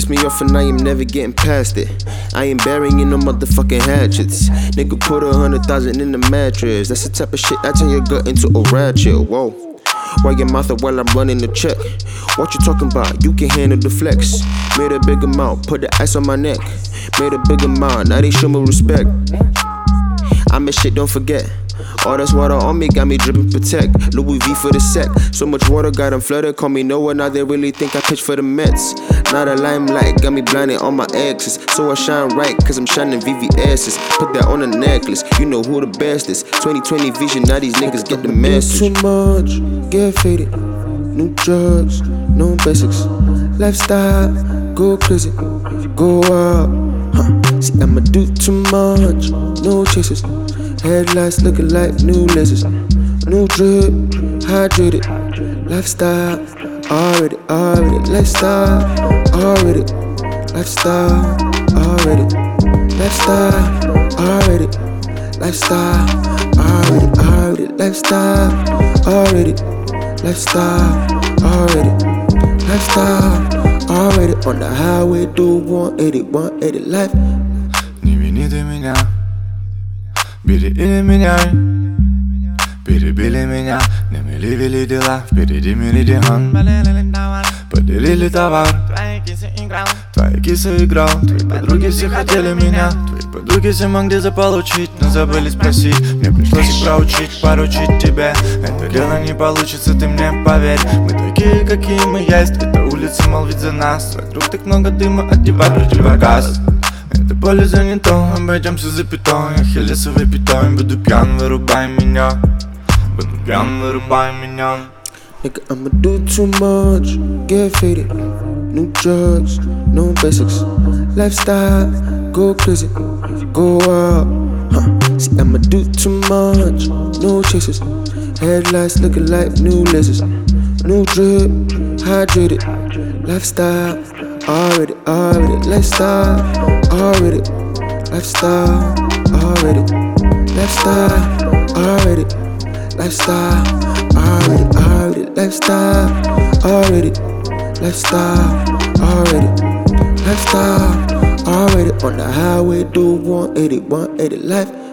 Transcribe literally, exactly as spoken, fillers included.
pissed me off and I am never getting past it. I ain't burying no motherfucking hatchets. Nigga put a hundred thousand in the mattress. That's the type of shit that turn your gut into a ratchet. Whoa. Why your mouth up while I'm running the check? What you talking about? You can handle the flex. Made a big amount, put the ice on my neck. Made a big amount, now they show me respect. I miss shit, don't forget. All this water on me got me dripping protect. Louis V for the sec. So much water got them flooded. Call me Noah, now they really think I pitch for the Mets. Now the limelight got me blinded on my exes. So I shine right, cause I'm shining V V S's. Put that on a necklace, you know who the best is. twenty twenty vision, now these niggas get the message. Too much, get faded. New drugs, no basics. Lifestyle, go crazy, go out. Huh. See, I'ma do too much, no chases. Headlights looking like new lenses. New drip, hydrated. Lifestyle, already, already. Lifestyle, already. Lifestyle, already. Lifestyle, already. Lifestyle, already, already. Lifestyle, already. Lifestyle, already. Lifestyle, already. On the highway, do one eighty, one eighty life. Не вини ты меня, бери или меняй. Перебили меня, не мили вели дела. Впереди меридиан. Поделили товар, твои кисы играл. Твои подруги все хотели меня. Твои подруги все могли заполучить, но забыли спросить. Мне пришлось их проучить, поручить тебе. Это дело не получится, ты мне поверь. Мы такие, какие мы есть. Эта улица молвит за нас. Вокруг так много дыма, одевай противогаз. Это поле занято, обойдемся за пятой. Ахиллесовой пятой, буду пьян, вырубай меня. Буду пьян, вырубай меня. Nigga, I'ma do too much, get faded. New drugs, no basics. Lifestyle, go crazy, go out. Huh. See, I'ma do too much, no chases. Headlights looking like new lenses. New drip, hydrated. Lifestyle, already, already. Lifestyle, already. Lifestyle, already. Lifestyle, already. Lifestyle, already, already. Lifestyle, already. Lifestyle, already. Lifestyle, already. On the highway, do one eighty, one eighty life.